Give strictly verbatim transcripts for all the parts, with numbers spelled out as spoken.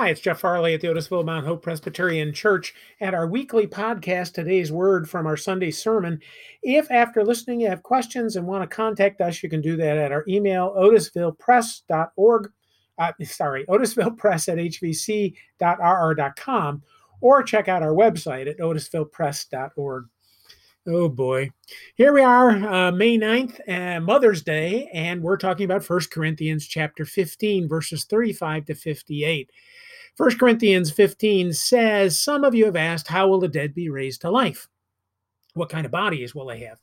Hi, it's Jeff Farley at the Otisville Mount Hope Presbyterian Church at our weekly podcast, Today's Word from our Sunday sermon. If after listening you have questions and want to contact us, you can do that at our email, otisvillepress dot org. Uh, sorry, otisvillepress at h v c dot r r dot com, or check out our website at otisvillepress dot org. Oh boy. Here we are, uh, May ninth, uh, Mother's Day, and we're talking about First Corinthians chapter fifteen, verses thirty-five to fifty-eight. First Corinthians fifteen says, some of you have asked, how will the dead be raised to life? What kind of bodies will they have?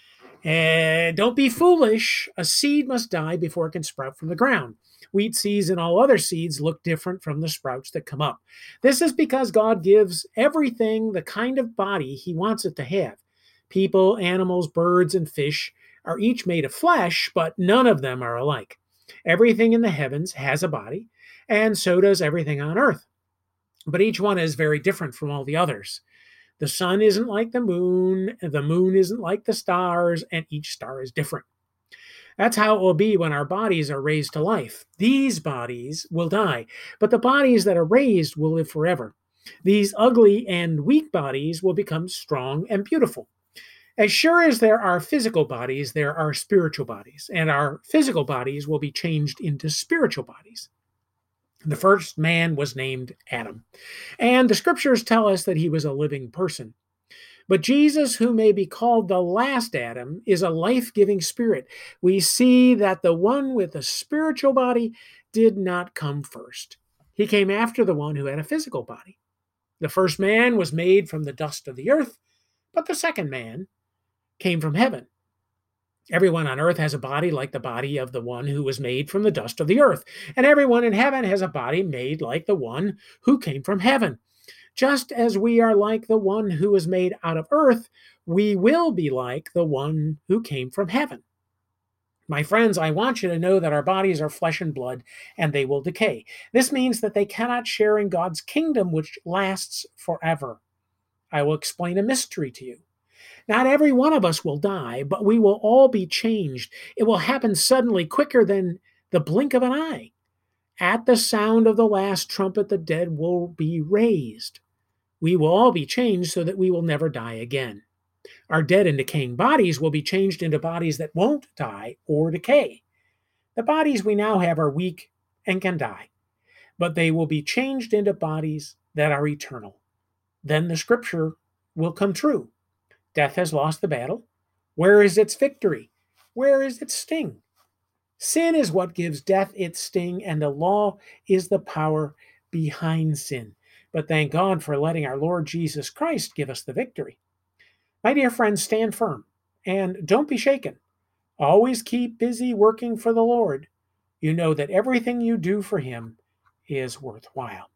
And don't be foolish. A seed must die before it can sprout from the ground. Wheat seeds and all other seeds look different from the sprouts that come up. This is because God gives everything the kind of body he wants it to have. People, animals, birds, and fish are each made of flesh, but none of them are alike. Everything in the heavens has a body, and so does everything on earth. But each one is very different from all the others. The sun isn't like the moon, the moon isn't like the stars, and each star is different. That's how it will be when our bodies are raised to life. These bodies will die, but the bodies that are raised will live forever. These ugly and weak bodies will become strong and beautiful. As sure as there are physical bodies, there are spiritual bodies, and our physical bodies will be changed into spiritual bodies. The first man was named Adam, and the scriptures tell us that he was a living person. But Jesus, who may be called the last Adam, is a life-giving spirit. We see that the one with a spiritual body did not come first. He came after the one who had a physical body. The first man was made from the dust of the earth, but the second man came from heaven. Everyone on earth has a body like the body of the one who was made from the dust of the earth, and everyone in heaven has a body made like the one who came from heaven. Just as we are like the one who was made out of earth, we will be like the one who came from heaven. My friends, I want you to know that our bodies are flesh and blood, and they will decay. This means that they cannot share in God's kingdom, which lasts forever. I will explain a mystery to you. Not every one of us will die, but we will all be changed. It will happen suddenly, quicker than the blink of an eye. At the sound of the last trumpet, the dead will be raised. We will all be changed so that we will never die again. Our dead and decaying bodies will be changed into bodies that won't die or decay. The bodies we now have are weak and can die, but they will be changed into bodies that are eternal. Then the scripture will come true. Death has lost the battle. Where is its victory? Where is its sting? Sin is what gives death its sting, and the law is the power behind sin. But thank God for letting our Lord Jesus Christ give us the victory. My dear friends, stand firm and don't be shaken. Always keep busy working for the Lord. You know that everything you do for him is worthwhile.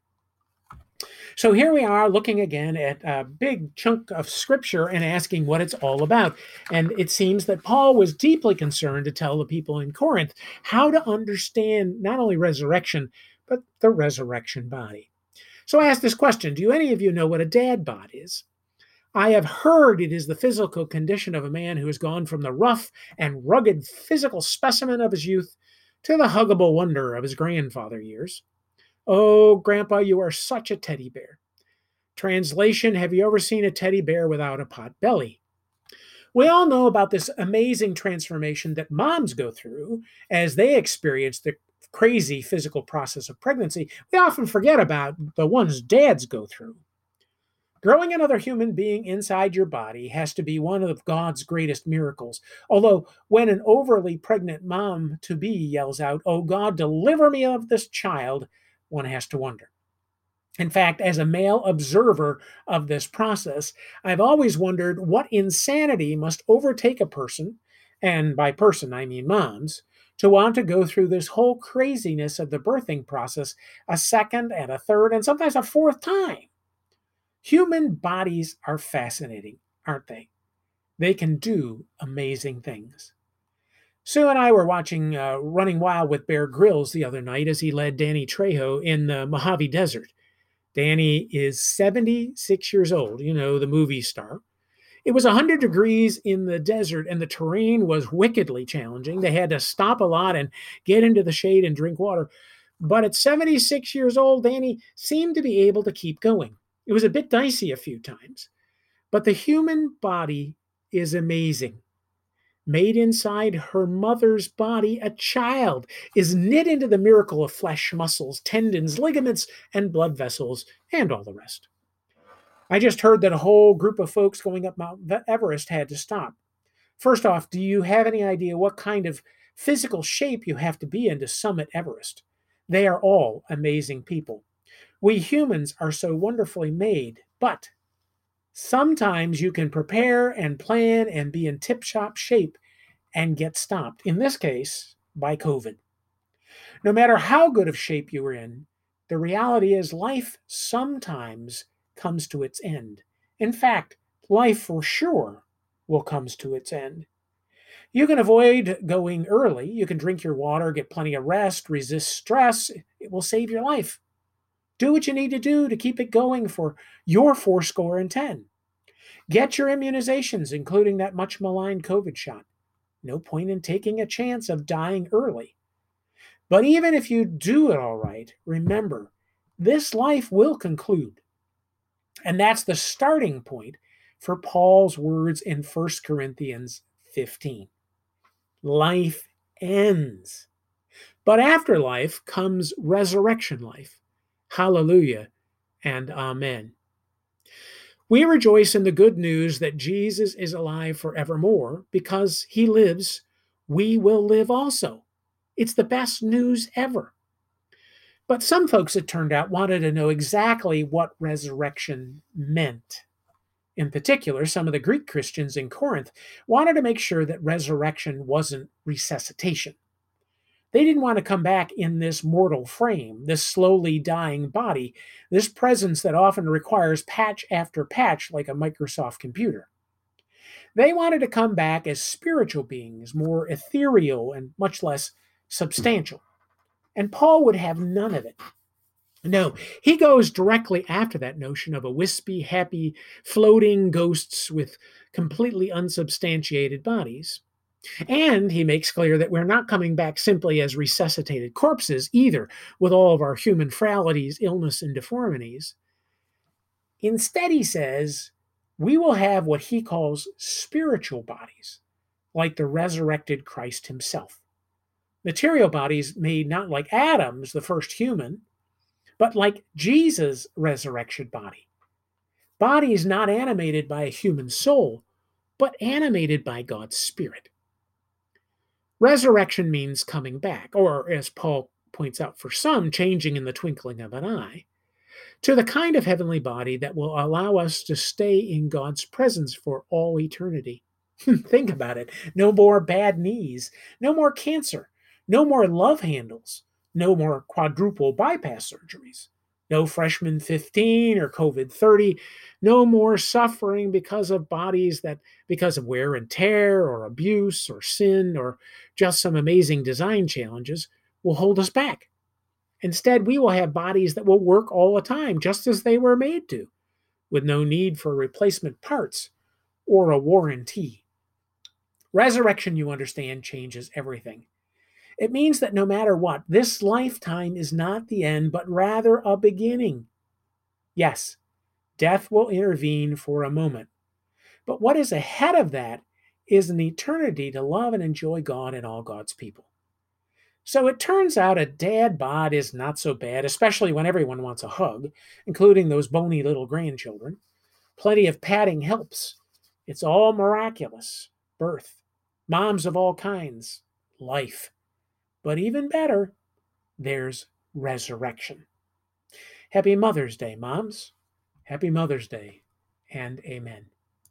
So here we are looking again at a big chunk of scripture and asking what it's all about. And it seems that Paul was deeply concerned to tell the people in Corinth how to understand not only resurrection, but the resurrection body. So I ask this question, do any of you know what a dad bod is? I have heard it is the physical condition of a man who has gone from the rough and rugged physical specimen of his youth to the huggable wonder of his grandfather years. Oh, Grandpa, you are such a teddy bear. Translation, have you ever seen a teddy bear without a pot belly? We all know about this amazing transformation that moms go through as they experience the crazy physical process of pregnancy. We often forget about the ones dads go through. Growing another human being inside your body has to be one of God's greatest miracles. Although when an overly pregnant mom-to-be yells out, "Oh God, deliver me of this child," one has to wonder. In fact, as a male observer of this process, I've always wondered what insanity must overtake a person, and by person I mean moms, to want to go through this whole craziness of the birthing process a second and a third and sometimes a fourth time. Human bodies are fascinating, aren't they? They can do amazing things. Sue and I were watching uh, Running Wild with Bear Grylls the other night as he led Danny Trejo in the Mojave Desert. Danny is seventy-six years old, you know, the movie star. It was one hundred degrees in the desert and the terrain was wickedly challenging. They had to stop a lot and get into the shade and drink water. But at seventy-six years old, Danny seemed to be able to keep going. It was a bit dicey a few times, but the human body is amazing. Made inside her mother's body, a child is knit into the miracle of flesh, muscles, tendons, ligaments, and blood vessels, and all the rest. I just heard that a whole group of folks going up Mount Everest had to stop. First off, do you have any idea what kind of physical shape you have to be in to summit Everest? They are all amazing people. We humans are so wonderfully made, but sometimes you can prepare and plan and be in tip-top shape and get stopped, in this case, by COVID. No matter how good of shape you are in, the reality is life sometimes comes to its end. In fact, life for sure will come to its end. You can avoid going early. You can drink your water, get plenty of rest, resist stress. It will save your life. Do what you need to do to keep it going for your four score and ten. Get your immunizations, including that much maligned COVID shot. No point in taking a chance of dying early. But even if you do it all right, remember, this life will conclude. And that's the starting point for Paul's words in First Corinthians fifteen. Life ends. But after life comes resurrection life. Hallelujah and amen. We rejoice in the good news that Jesus is alive forevermore. Because he lives, we will live also. It's the best news ever. But some folks, it turned out, wanted to know exactly what resurrection meant. In particular, some of the Greek Christians in Corinth wanted to make sure that resurrection wasn't resuscitation. They didn't want to come back in this mortal frame, this slowly dying body, this presence that often requires patch after patch like a Microsoft computer. They wanted to come back as spiritual beings, more ethereal and much less substantial. And Paul would have none of it. No, he goes directly after that notion of a wispy, happy, floating ghosts with completely unsubstantiated bodies. And he makes clear that we're not coming back simply as resuscitated corpses either, with all of our human frailties, illness, and deformities. Instead, he says, we will have what he calls spiritual bodies, like the resurrected Christ himself. Material bodies made not like Adam's, the first human, but like Jesus' resurrection body. Bodies not animated by a human soul, but animated by God's Spirit. Resurrection means coming back, or as Paul points out for some, changing in the twinkling of an eye, to the kind of heavenly body that will allow us to stay in God's presence for all eternity. Think about it. No more bad knees, no more cancer, no more love handles, no more quadruple bypass surgeries, no freshman fifteen or COVID thirty, no more suffering because of bodies that, because of wear and tear or abuse or sin or just some amazing design challenges, will hold us back. Instead, we will have bodies that will work all the time, just as they were made to, with no need for replacement parts or a warranty. Resurrection, you understand, changes everything. It means that no matter what, this lifetime is not the end, but rather a beginning. Yes, death will intervene for a moment. But what is ahead of that is an eternity to love and enjoy God and all God's people. So it turns out a dad bod is not so bad, especially when everyone wants a hug, including those bony little grandchildren. Plenty of patting helps. It's all miraculous. Birth. Moms of all kinds. Life. But even better, there's resurrection. Happy Mother's Day, moms. Happy Mother's Day, and amen.